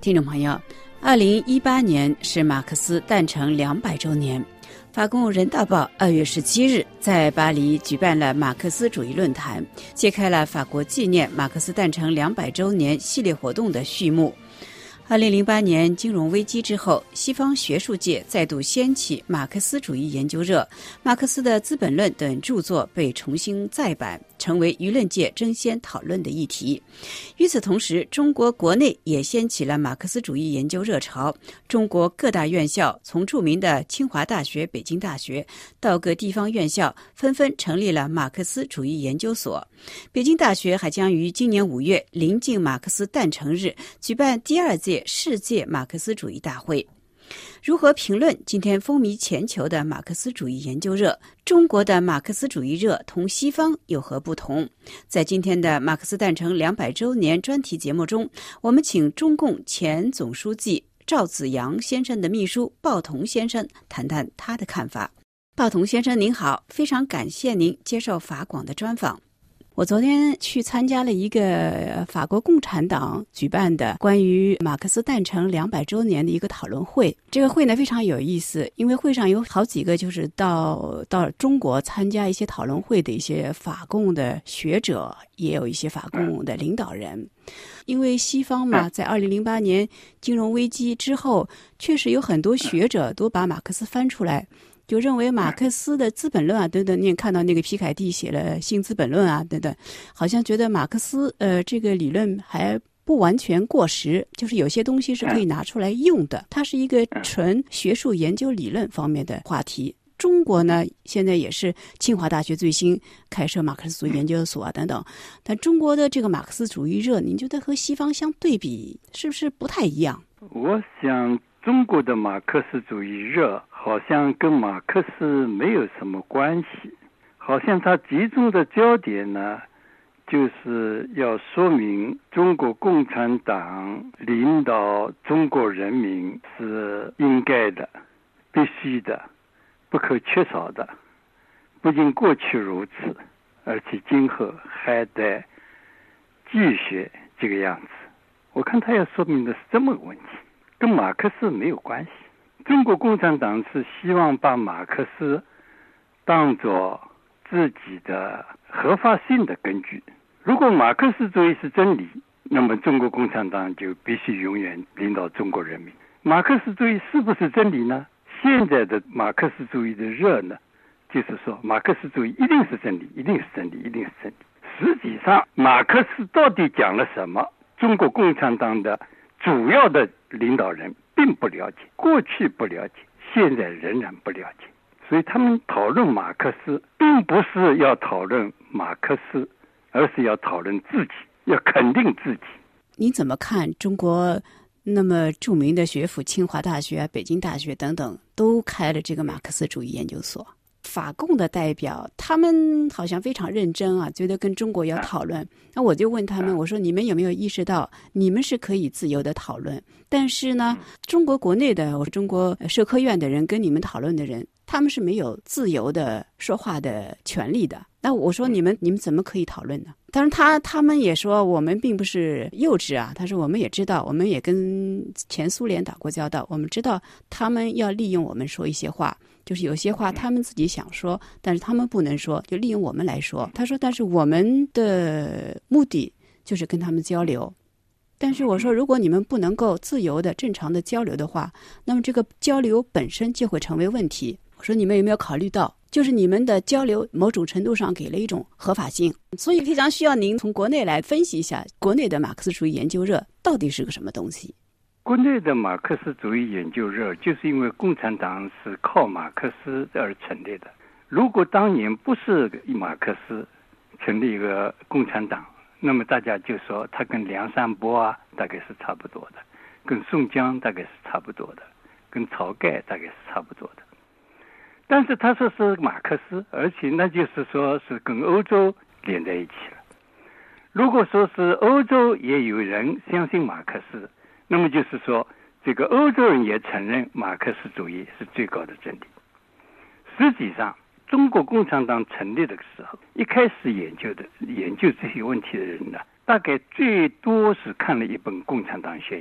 听众朋友，2018年是马克思诞辰200周年。法国人道报2月17日在巴黎举办了马克思主义论坛，揭开了法国纪念马克思诞辰200周年系列活动的序幕。2008年金融危机之后，西方学术界再度掀起马克思主义研究热，马克思的《资本论》等著作被重新再版，成为舆论界争先讨论的议题。与此同时，中国国内也掀起了马克思主义研究热潮。中国各大院校，从著名的清华大学、北京大学到各地方院校，纷纷成立了马克思主义研究所。北京大学还将于今年5月临近马克思诞辰日举办第2届世界马克思主义大会。如何评论今天风靡全球的马克思主义研究热？中国的马克思主义热同西方有何不同？在今天的马克思诞辰200周年专题节目中，我们请中共前总书记赵紫阳先生的秘书鲍同先生谈谈他的看法。鲍同先生您好，非常感谢您接受法广的专访。我昨天去参加了一个法国共产党举办的关于马克思诞辰200周年的一个讨论会。这个会呢非常有意思，因为会上有好几个就是到中国参加一些讨论会的一些法共的学者，也有一些法共的领导人。因为西方嘛，在2008年金融危机之后，确实有很多学者都把马克思翻出来，就认为马克思的《资本论》啊等等，你也看到那个皮凯蒂写了《新资本论》啊等等，好像觉得马克思这个理论还不完全过时，就是有些东西是可以拿出来用的。它是一个纯学术研究理论方面的话题。中国呢，现在也是清华大学最新开设马克思主义研究所啊等等，但中国的这个马克思主义热，您觉得和西方相对比是不是不太一样？ 我想中国的马克思主义热好像跟马克思没有什么关系，好像它集中的焦点呢，就是要说明中国共产党领导中国人民是应该的、必须的、不可缺少的。不仅过去如此，而且今后还得继续这个样子。我看他要说明的是这么个问题，跟马克思没有关系。中国共产党是希望把马克思当作自己的合法性的根据。如果马克思主义是真理，那么中国共产党就必须永远领导中国人民。马克思主义是不是真理呢？现在的马克思主义的热呢，就是说马克思主义一定是真理，一定是真理，一定是真理。实际上马克思到底讲了什么，中国共产党的主要的领导人并不了解，过去不了解，现在仍然不了解。所以他们讨论马克思并不是要讨论马克思，而是要讨论自己，要肯定自己。 你怎么看中国那么著名的学府清华大学、北京大学等等都开了这个马克思主义研究所？法共的代表他们好像非常认真啊，觉得跟中国要讨论。那我就问他们，我说你们有没有意识到你们是可以自由的讨论，但是呢中国国内的中国社科院的人跟你们讨论的人，他们是没有自由的说话的权利的。那我说你们怎么可以讨论呢？当然他们也说我们并不是幼稚啊，他说我们也知道，我们也跟前苏联打过交道，我们知道他们要利用我们说一些话，就是有些话他们自己想说，但是他们不能说，就利用我们来说。他说但是我们的目的就是跟他们交流，但是我说如果你们不能够自由的正常的交流的话，那么这个交流本身就会成为问题。我说你们有没有考虑到，就是你们的交流某种程度上给了一种合法性，所以非常需要您从国内来分析一下国内的马克思主义研究热到底是个什么东西。 国内的马克思主义研究热就是因为共产党是靠马克思而成立的。如果当年不是马克思成立一个共产党，那么大家就说他跟梁山泊啊大概是差不多的，跟宋江大概是差不多的，跟晁盖大概是差不多的。但是他说是马克思，而且那就是说是跟欧洲连在一起了。如果说是欧洲也有人相信马克思，那么就是说这个欧洲人也承认马克思主义是最高的真理。实际上中国共产党成立的时候，一开始研究这些问题的人呢，大概最多是看了一本共产党宣言，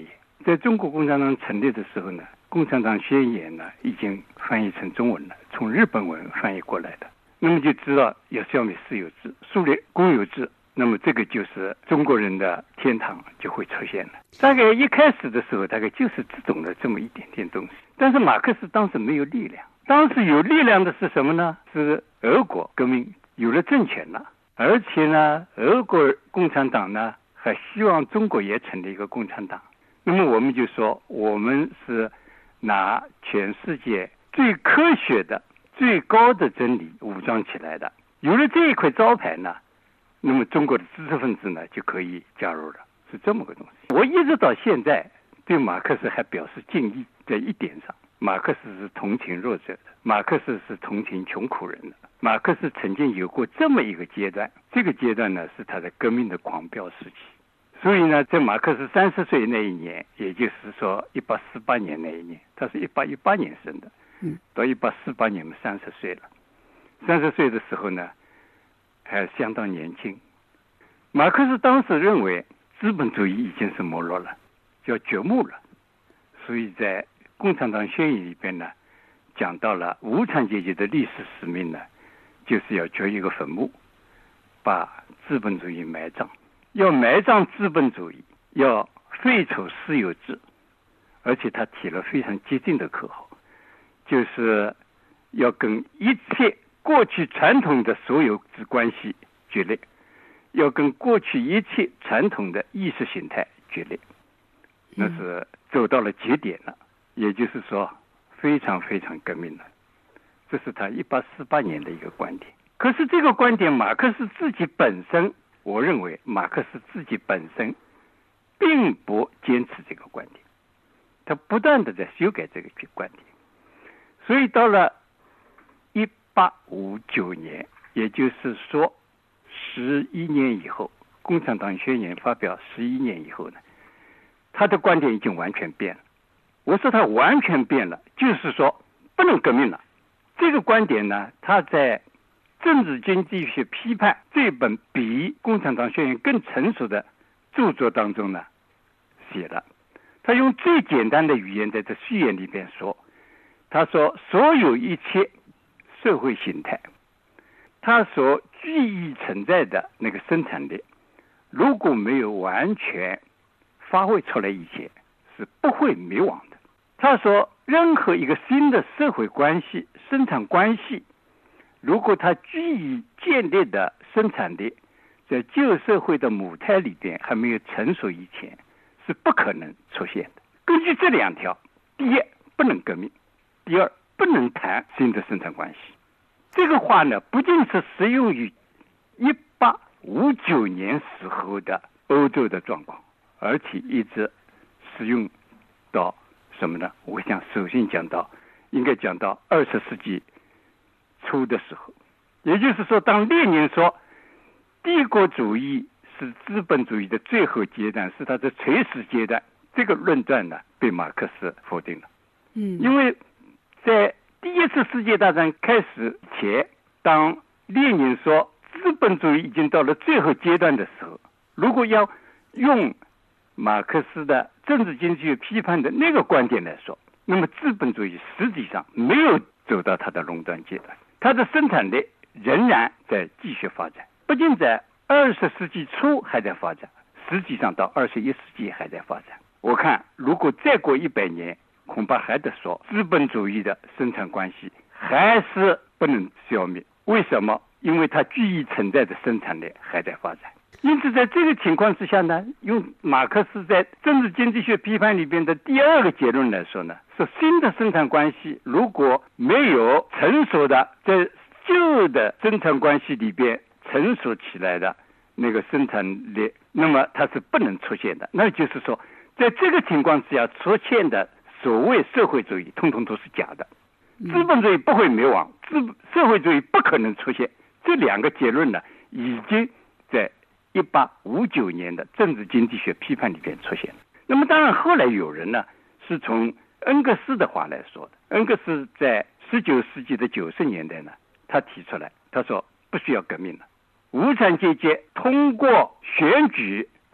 在中国共产党成立的时候呢，共产党宣言呢已经翻译成中文了，从日本文翻译过来的。那么就知道要消灭私有制，树立公有制，那么这个就是中国人的天堂就会出现了。大概一开始的时候，大概就是只懂了这么一点点东西。但是马克思当时没有力量，当时有力量的是什么呢？是俄国革命有了政权了，而且呢，俄国共产党呢还希望中国也成立一个共产党。那么我们就说，我们是拿全世界最科学的、最高的真理武装起来的。有了这一块招牌呢，那么中国的知识分子呢就可以加入了，是这么个东西。我一直到现在对马克思还表示敬意，在一点上，马克思是同情弱者的，马克思是同情穷苦人的。马克思曾经有过这么一个阶段，这个阶段呢是他的革命的狂飙时期。所以呢，在马克思30岁那一年，也就是说1848年那一年，他是1818年生的，到1848年30岁了。30岁的时候呢，还相当年轻。马克思当时认为资本主义已经是没落了，要掘墓了，所以在共产党宣言里边呢，讲到了无产阶级的历史使命呢，就是要掘一个坟墓，把资本主义埋葬。要埋葬资本主义，要废除私有制，而且他提了非常激进的口号，就是要跟一切过去传统的所有制关系决裂，要跟过去一切传统的意识形态决裂，那是走到了节点了，也就是说非常非常革命了。这是他1848年的一个观点。可是这个观点，马克思自己本身，我认为马克思自己本身并不坚持这个观点，他不断的在修改这个观点。所以到了1859年，也就是说11年以后，共产党宣言发表11年以后呢，他的观点已经完全变了。我说他完全变了，就是说不能革命了。这个观点呢，他在政治经济学批判这本比共产党宣言更成熟的著作当中呢写了。他用最简单的语言在这序言里边说，他说所有一切社会形态，它所具意存在的那个生产力，如果没有完全发挥出来以前，是不会灭亡的。他说任何一个新的社会关系、生产关系，如果它具以建立的生产力在旧社会的母胎里边还没有成熟以前，是不可能出现的。根据这两条，第一，不能革命；第二，不能谈新的生产关系。这个话呢，不仅是适用于1859年时候的欧洲的状况，而且一直适用到什么呢？我想首先应该讲到20世纪初的时候，也就是说，当列宁说帝国主义是资本主义的最后阶段，是它的垂死阶段，这个论断呢被马克思否定了。因为在第一次世界大战开始前，当列宁说资本主义已经到了最后阶段的时候，如果要用马克思的政治经济学批判的那个观点来说，那么资本主义实际上没有走到它的垄断阶段，它的生产力仍然在继续发展，不仅在20世纪初还在发展，实际上到21世纪还在发展。我看如果再过100年，恐怕还得说资本主义的生产关系还是不能消灭。为什么？因为它具以存在的生产力还在发展。因此在这个情况之下呢，用马克思在政治经济学批判里边的第二个结论来说呢，是新的生产关系如果没有成熟的在旧的生产关系里边成熟起来的那个生产力，那么它是不能出现的。那就是说在这个情况之下出现的所谓社会主义通通都是假的，资本主义不会灭亡，社会主义不可能出现。这两个结论呢，已经在1859年的政治经济学批判里边出现了。那么当然后来有人呢是从恩格斯的话来说的。恩格斯在19世纪的90年代呢，他提出来，他说不需要革命了，无产阶级通过选举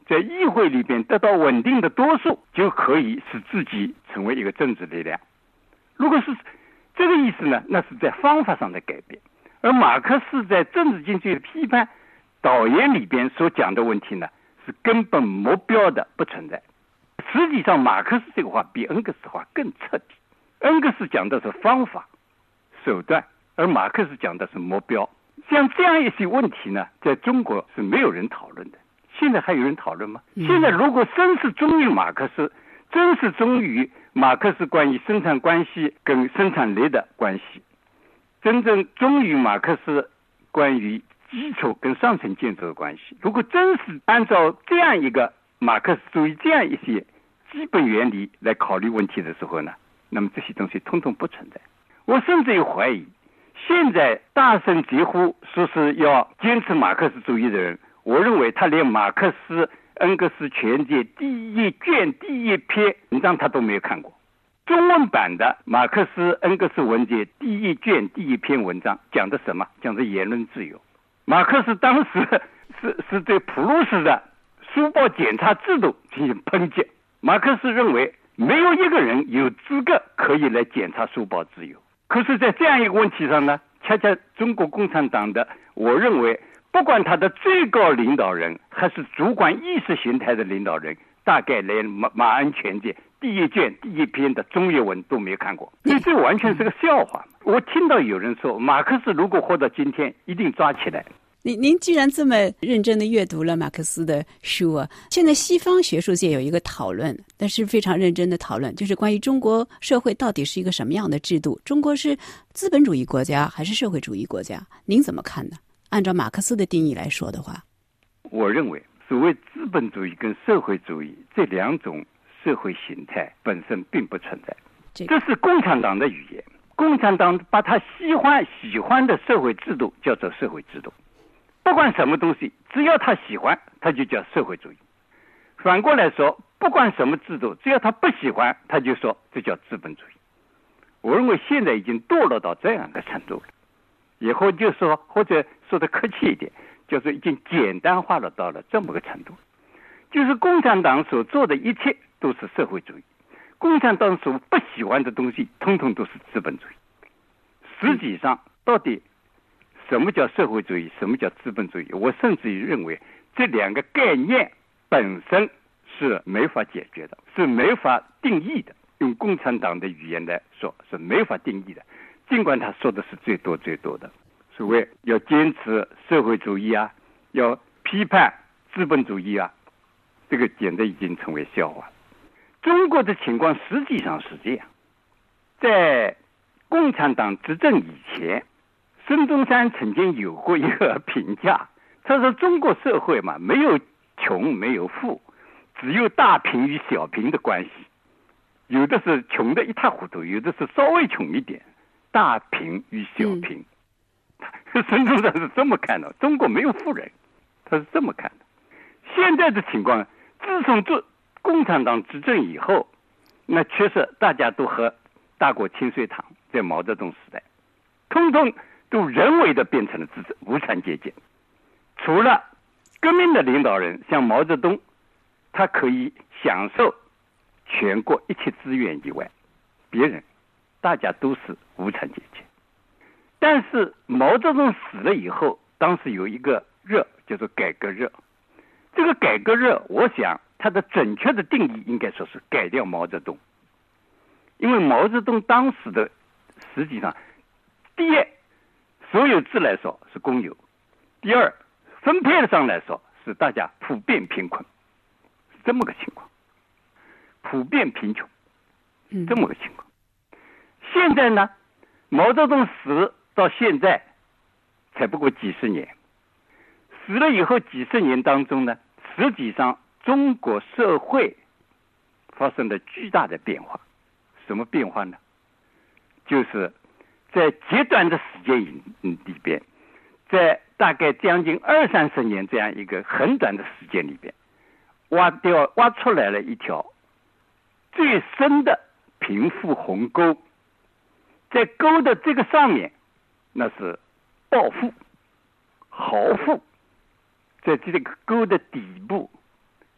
在议会里边得到稳定的多数，就可以使自己成为一个政治力量。如果是这个意思呢，那是在方法上的改变。而马克思在政治经济的批判导言里边所讲的问题呢，是根本目标的不存在。实际上马克思这个话比恩格斯话更彻底。恩格斯讲的是方法手段，而马克思讲的是目标。像这样一些问题呢，在中国是没有人讨论的。现在还有人讨论吗？现在如果真是忠于马克思，真是忠于马克思关于生产关系跟生产力的关系，真正忠于马克思关于基础跟上层建筑的关系，如果真是按照这样一个马克思主义这样一些基本原理来考虑问题的时候呢，那么这些东西通通不存在。我甚至有怀疑，现在大声疾呼说是要坚持马克思主义的人，我认为他连马克思恩格斯全集第一卷第一篇文章他都没有看过。中文版的马克思恩格斯文集第一卷第一篇文章讲的什么？讲的言论自由。马克思当时是对普鲁士的书报检查制度进行抨击。马克思认为没有一个人有资格可以来检查书报自由。可是在这样一个问题上呢，恰恰中国共产党的，我认为不管他的最高领导人还是主管意识形态的领导人，大概连马恩全集第一卷第一篇的中译文都没有看过，所以这完全是个笑话。我听到有人说马克思如果活到今天一定抓起来。 您既然这么认真的阅读了马克思的书啊，现在西方学术界有一个讨论，但是非常认真的讨论，就是关于中国社会到底是一个什么样的制度，中国是资本主义国家还是社会主义国家？您怎么看呢？按照马克思的定义来说的话， 我认为所谓资本主义跟社会主义这两种社会形态本身并不存在，这是共产党的语言。共产党把他喜欢的社会制度叫做社会制度，不管什么东西，只要他喜欢，他就叫社会主义。反过来说，不管什么制度，只要他不喜欢，他就说这叫资本主义。我认为现在已经堕落到这样的程度了，以后就说，或者说的客气一点，就是已经简单化了到了这么个程度，就是共产党所做的一切都是社会主义，共产党所不喜欢的东西通通都是资本主义。实际上到底什么叫社会主义，什么叫资本主义，我甚至于认为这两个概念本身是没法解决的，是没法定义的。用共产党的语言来说，是没法定义的，尽管他说的是最多的，所谓要坚持社会主义啊，要批判资本主义啊，这个简直已经成为笑话。中国的情况实际上是这样，在共产党执政以前，孙中山曾经有过一个评价，他说中国社会嘛，没有穷没有富，只有大贫与小贫的关系，有的是穷的一塌糊涂，有的是稍微穷一点，大贫与小贫。孙中山是这么看的，中国没有富人，他是这么看的。现在的情况，自从共产党执政以后，那确实大家都喝大锅清水汤，在毛泽东时代通通都人为的变成了无产阶级。除了革命的领导人像毛泽东，他可以享受全国一切资源以外，别人大家都是无产阶级。但是毛泽东死了以后，当时有一个热叫做改革热。这个改革热，我想它的准确的定义应该说是改掉毛泽东。因为毛泽东当时的实际上，第一，所有制来说是公有；第二，分配上来说是大家普遍贫困，是这么个情况，普遍贫穷，这么个情况。现在呢，毛泽东死到现在才不过几十年，死了以后几十年当中呢，实际上中国社会发生了巨大的变化。什么变化呢？就是在极短的时间里边，在大概将近20-30年这样一个很短的时间里边，挖出来了一条最深的贫富鸿沟。在沟的这个上面，那是暴富豪富，在这个沟的底部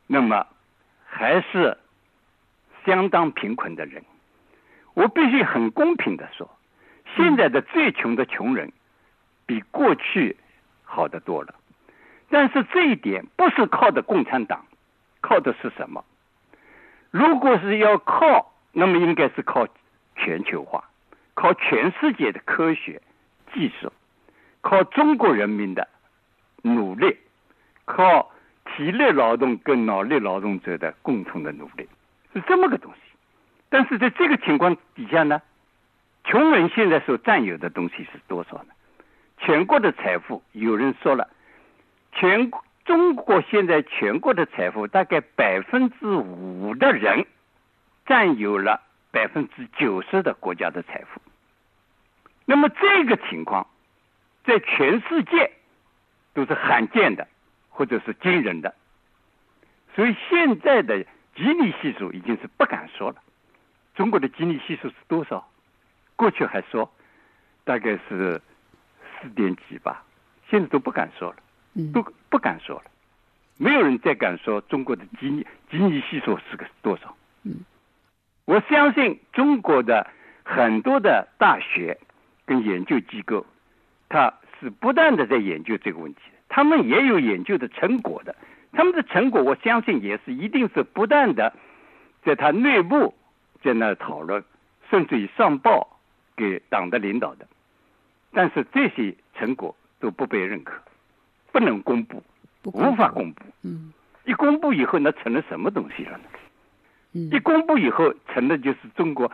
那么还是相当贫困的人。我必须很公平的说，现在的最穷的穷人比过去好得多了。但是这一点不是靠的共产党，靠的是什么？如果是要靠，那么应该是靠全球化，靠全世界的科学技术，靠中国人民的努力，靠体力劳动跟脑力劳动者的共同的努力，是这么个东西。但是在这个情况底下呢，穷人现在所占有的东西是多少呢？全国的财富，有人说了，中国现在全国的财富大概5%的人占有了90%的国家的财富。那么这个情况在全世界都是罕见的或者是惊人的。所以现在的吉尼系数已经是不敢说了。中国的吉尼系数是多少？过去还说大概是4点几吧，现在都不敢说了，都不敢说了。没有人再敢说中国的吉尼系数是个多少。我相信中国的很多的大学跟研究机构，它是不断的在研究这个问题，他们也有研究的成果的。他们的成果我相信也是一定是不断的在他内部在那讨论，甚至于上报给党的领导的。但是这些成果都不被认可，不能公布，无法公布。一公布以后那成了什么东西了呢？一公布以后成了就是中国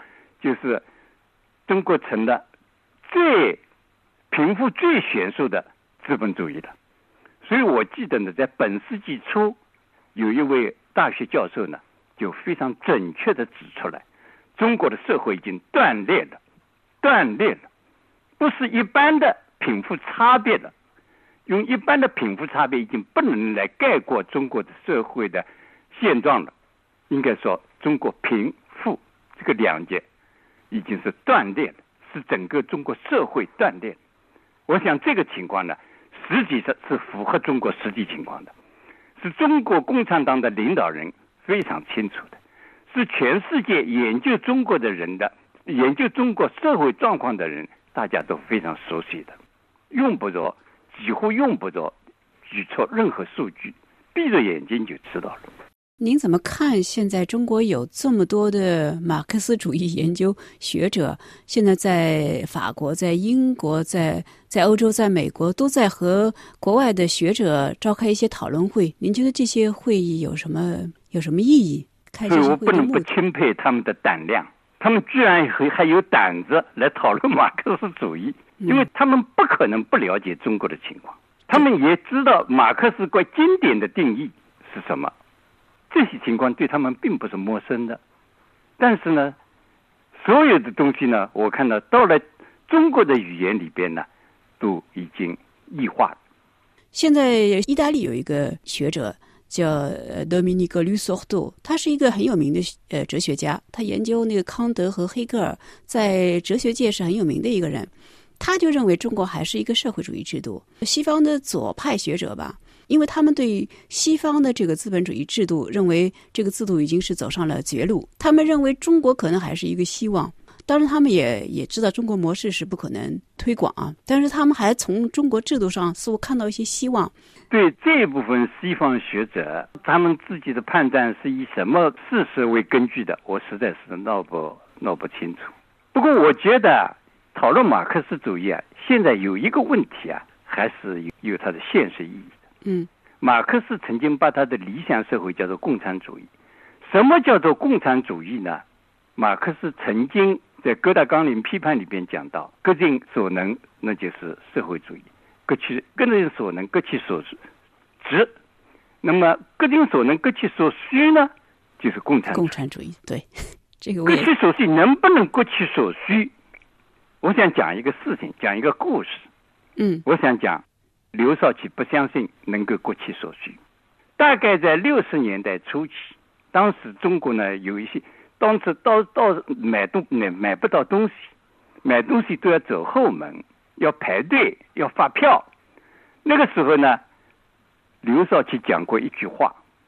成了最贫富最悬殊的资本主义了。所以我记得呢，在本世纪初有一位大学教授呢就非常准确的指出来，中国的社会已经断裂了，不是一般的贫富差别了。用一般的贫富差别已经不能来概括中国的社会的现状了。应该说中国贫富这个两截已经是断裂了，是整个中国社会断裂。我想这个情况呢，实际上是符合中国实际情况的，是中国共产党的领导人非常清楚的，是全世界研究中国的人的，研究中国社会状况的人大家都非常熟悉的，几乎用不着举出任何数据，闭着眼睛就知道了。 您怎么看现在中国有这么多的马克思主义研究学者，现在在法国、在英国、在欧洲、在美国都在和国外的学者召开一些讨论会，您觉得这些会议有什么意义？ 所以我不能不钦佩他们的胆量，他们居然还有胆子来讨论马克思主义，因为他们不可能不了解中国的情况，他们也知道马克思国经典的定义是什么，这些情况对他们并不是陌生的。但是呢，所有的东西呢，我看到到了中国的语言里边呢，都已经异化了。 现在意大利有一个学者叫Domenico Lusordo， 他是一个很有名的哲学家，他研究那个康德和黑格尔，在哲学界是很有名的一个人。他就认为中国还是一个社会主义制度。西方的左派学者吧，因为他们对西方的这个资本主义制度认为这个制度已经是走上了绝路，他们认为中国可能还是一个希望。当然他们也知道中国模式是不可能推广啊，但是他们还从中国制度上似乎看到一些希望。 对这一部分西方学者，他们自己的判断是以什么事实为根据的，我实在是闹不清楚。不过我觉得讨论马克思主义啊，现在有一个问题啊，还是有它的现实意义的。马克思曾经把他的理想社会叫做共产主义。什么叫做共产主义呢？马克思曾经在《哥大纲领批判》里边讲到，各尽所能，那就是社会主义；各尽所能，各其所值。那么各尽所能，各其所需呢，就是共产主义。对，这个各其所需能不能各其所需？我想讲一个事情，讲一个故事。我想讲刘少奇不相信能够各其所需。大概在60年代初期，当时中国呢有一些，当时到买不到东西，买东西都要走后门，要排队，要发票。那个时候呢，刘少奇讲过一句话，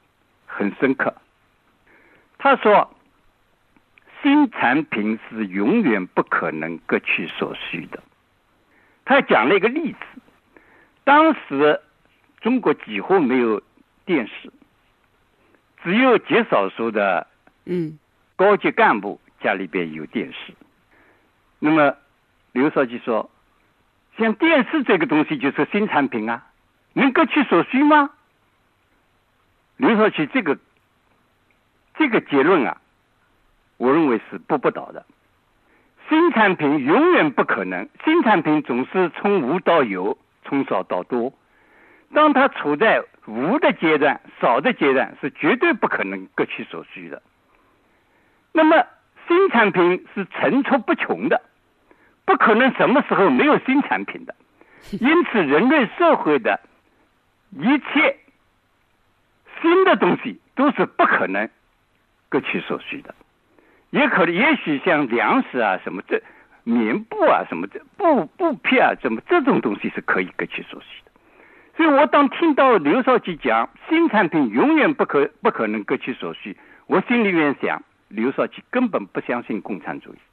很深刻。他说新产品是永远不可能各取所需的。他讲了一个例子，当时中国几乎没有电视，只有极少数的高级干部家里边有电视。那么刘少奇说，像电视这个东西就是新产品啊，能各取所需吗？刘少奇这个结论啊，我认为是不倒的。新产品永远不可能，新产品总是从无到有，从少到多。当它处在无的阶段、少的阶段，是绝对不可能各取所需的。那么新产品是层出不穷的，不可能什么时候没有新产品的。因此人类社会的一切新的东西都是不可能各取所需的。也许像粮食啊什么这棉布啊什么这布匹啊什么这种东西是可以各取所需的。所以我当听到刘少奇讲新产品永远不可能各取所需，我心里面想刘少奇根本不相信共产主义。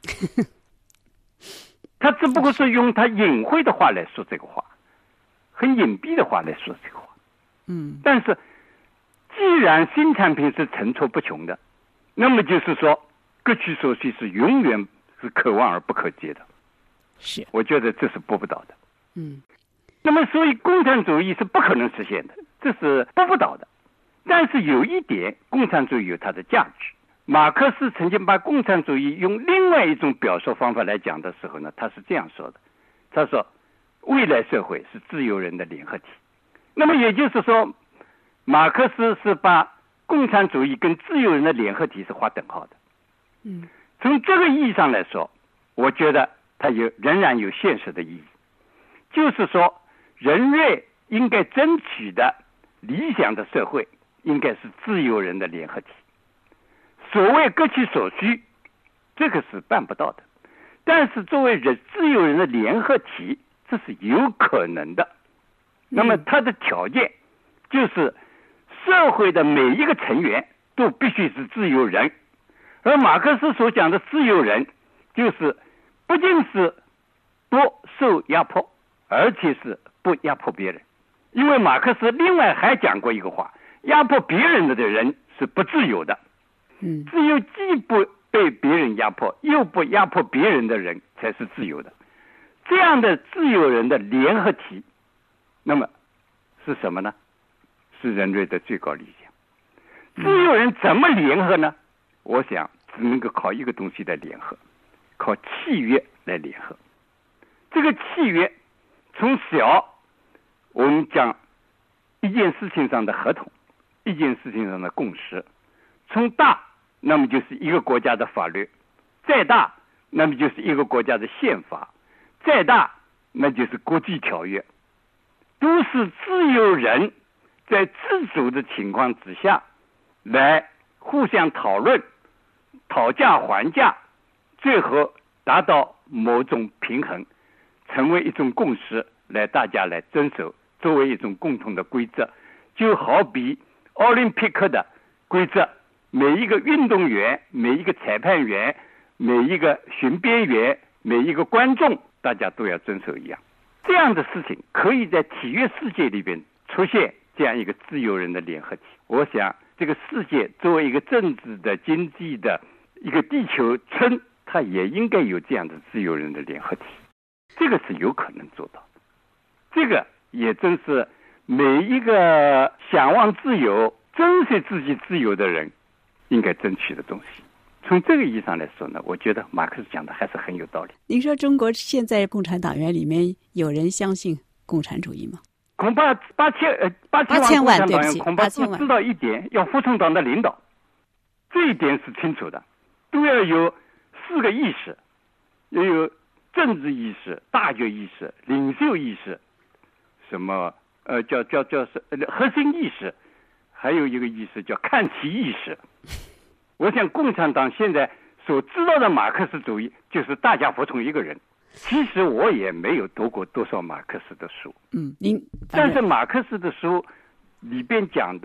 他只不过是用他隐晦的话来说这个话，很隐蔽的话来说这个话。但是既然新产品是层出不穷的，那么就是说各取所需是永远是可望而不可及的。 是， 我觉得这是不倒的。那么所以共产主义是不可能实现的，这是不倒的。但是有一点，共产主义有它的价值。马克思曾经把共产主义用另外一种表述方法来讲的时候呢，他是这样说的，他说未来社会是自由人的联合体。那么也就是说马克思是把共产主义跟自由人的联合体是划等号的。从这个意义上来说，我觉得它仍然有现实的意义，就是说人类应该争取的理想的社会应该是自由人的联合体。所谓各取所需，这个是办不到的，但是作为自由人的联合体，这是有可能的。那么它的条件就是社会的每一个成员都必须是自由人。而马克思所讲的自由人，就是不仅是不受压迫，而且是不压迫别人。因为马克思另外还讲过一个话，压迫别人的人是不自由的。只有既不被别人压迫又不压迫别人的人才是自由的。这样的自由人的联合体，那么是什么呢？是人类的最高理想。自由人怎么联合呢？我想只能够靠一个东西来联合，靠契约来联合。这个契约从小我们讲一件事情上的合同，一件事情上的共识，从大那么就是一个国家的法律，再大那么就是一个国家的宪法，再大那就是国际条约，都是自由人在自主的情况之下来互相讨论，讨价还价，最后达到某种平衡，成为一种共识，来大家来遵守，作为一种共同的规则。就好比奥林匹克的规则，每一个运动员，每一个裁判员，每一个巡边员，每一个观众，大家都要遵守一样。这样的事情可以在体育世界里边出现这样一个自由人的联合体。我想这个世界作为一个政治的、经济的一个地球村，它也应该有这样的自由人的联合体。这个是有可能做到的。这个也正是每一个向往自由、珍惜自己自由的人应该争取的东西。从这个意义上来说呢，我觉得马克思讲的还是很有道理。 您说中国现在共产党员里面有人相信共产主义吗？ 恐怕八千万共产党员恐怕都知道一点，要服从党的领导，这一点是清楚的。都要有4个意识，要有政治意识、大局意识、领袖意识，什么叫核心意识，还有一个意识叫看齐意识。我想共产党现在所知道的马克思主义就是大家服从一个人。其实我也没有读过多少马克思的书，但是马克思的书里边讲的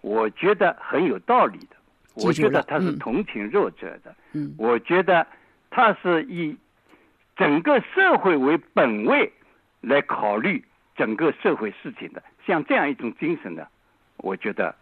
我觉得很有道理的，我觉得他是同情弱者的，我觉得他是以整个社会为本位来考虑整个社会事情的，像这样一种精神呢，我觉得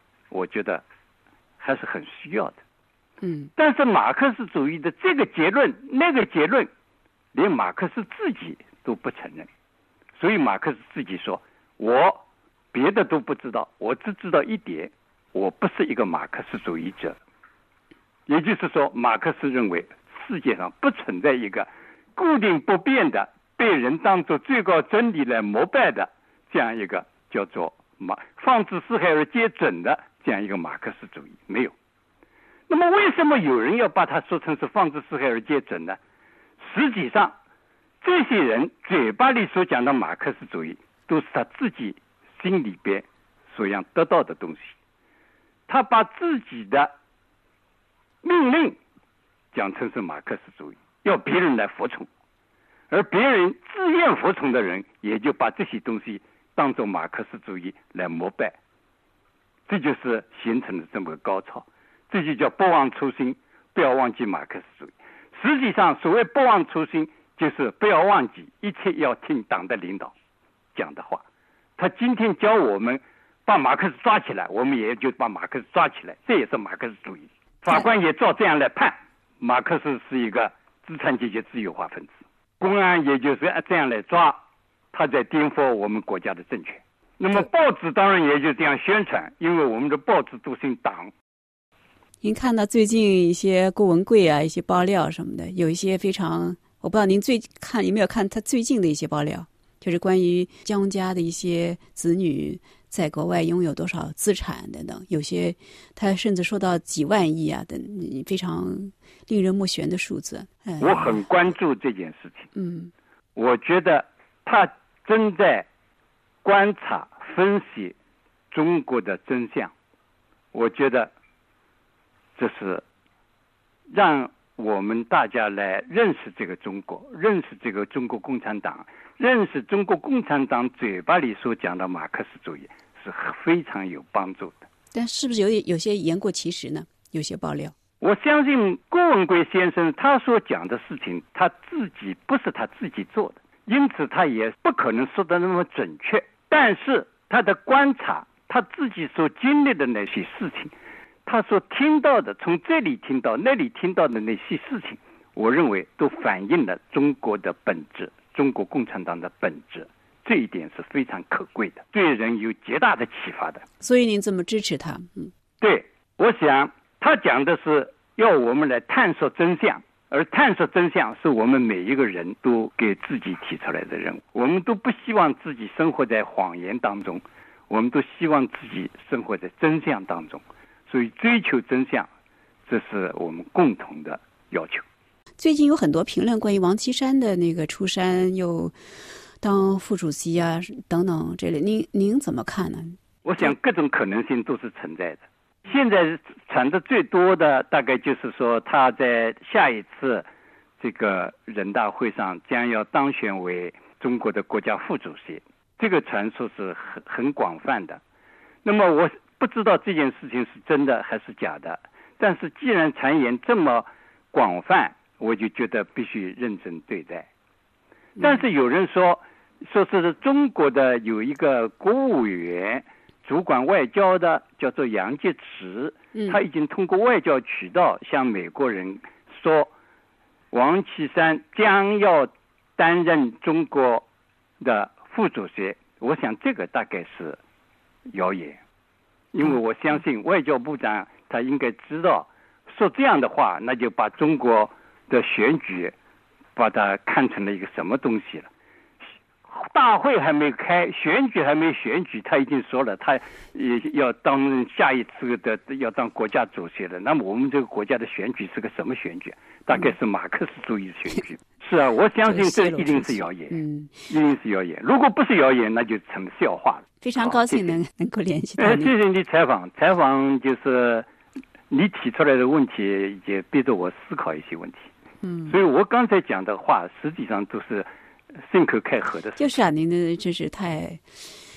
还是很需要的。但是马克思主义的这个结论那个结论连马克思自己都不承认，所以马克思自己说，我别的都不知道，我只知道一点，我不是一个马克思主义者。也就是说，马克思认为世界上不存在一个固定不变的被人当作最高真理来膜拜的这样一个叫做放之四海而皆准的这样一个马克思主义，没有。那么为什么有人要把它说成是放之四海而皆准呢？实际上这些人嘴巴里所讲的马克思主义都是他自己心里边所要得到的东西，他把自己的命令讲成是马克思主义，要别人来服从，而别人自愿服从的人也就把这些东西当作马克思主义来膜拜，这就是形成了这么个高潮。这就叫不忘初心，不要忘记马克思主义。实际上所谓不忘初心，就是不要忘记一切要听党的领导讲的话。他今天教我们把马克思抓起来，我们也就把马克思抓起来，这也是马克思主义。法官也照这样来判，马克思是一个资产阶级自由化分子，公安也就是这样来抓，他在颠覆我们国家的政权。那么报纸当然也就这样宣传，因为我们的报纸都姓党。 您看到最近一些郭文贵啊，一些爆料什么的，有一些非常，我不知道您有没有看他最近的一些爆料，就是关于江家的一些子女在国外拥有多少资产等等，有些他甚至说到几万亿啊等，非常令人目眩的数字。 我很关注这件事情。我觉得他正在观察分析中国的真相，我觉得这是让我们大家来认识这个中国，认识这个中国共产党，认识中国共产党嘴巴里所讲的马克思主义是非常有帮助的。 但是不是有些言过其实呢？有些爆料， 我相信郭文贵先生他所讲的事情，他自己不是他自己做的，因此他也不可能说的那么准确。但是他的观察，他自己所经历的那些事情，他所听到的，从这里听到那里听到的那些事情，我认为都反映了中国的本质，中国共产党的本质，这一点是非常可贵的，对人有极大的启发的。 所以您这么支持他？ 对，我想他讲的是要我们来探索真相，而探索真相是我们每一个人都给自己提出来的任务。我们都不希望自己生活在谎言当中，我们都希望自己生活在真相当中。所以追求真相，这是我们共同的要求。 最近有很多评论关于王岐山的那个出山又当副主席啊等等这类，您怎么看呢？ 我想各种可能性都是存在的。现在传的最多的大概就是说他在下一次这个人大会上将要当选为中国的国家副主席，这个传说是很广泛的。那么我不知道这件事情是真的还是假的，但是既然传言这么广泛，我就觉得必须认真对待。但是有人说是中国的有一个国务委员主管外交的，叫做杨洁篪，他已经通过外交渠道向美国人说王岐山将要担任中国的副主席。我想这个大概是谣言，因为我相信外交部长他应该知道，说这样的话那就把中国的选举把它看成了一个什么东西了。大会还没开，选举还没选举，他已经说了他也要当下一次的要当国家主席了。那么我们这个国家的选举是个什么选举？大概是马克思主义选举。是啊，我相信这一定是谣言，一定是谣言。如果不是谣言，那就成笑话了。 非常高兴能够联系到你。 谢谢你的采访就是你提出来的问题也逼着我思考一些问题。所以我刚才讲的话实际上都是信口开河的。 就是啊，您的真是太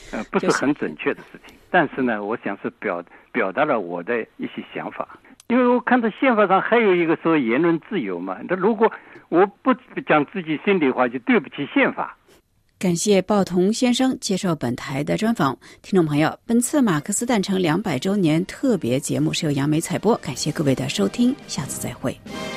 不是很准确的事情。但是呢，我想是表达了我的一些想法。因为我看到宪法上还有一个说言论自由嘛，那如果我不讲自己心里话，就对不起宪法。 感谢鲍同先生接受本台的专访。听众朋友，本次马克思诞辰200周年特别节目是由杨梅采播，感谢各位的收听，下次再会。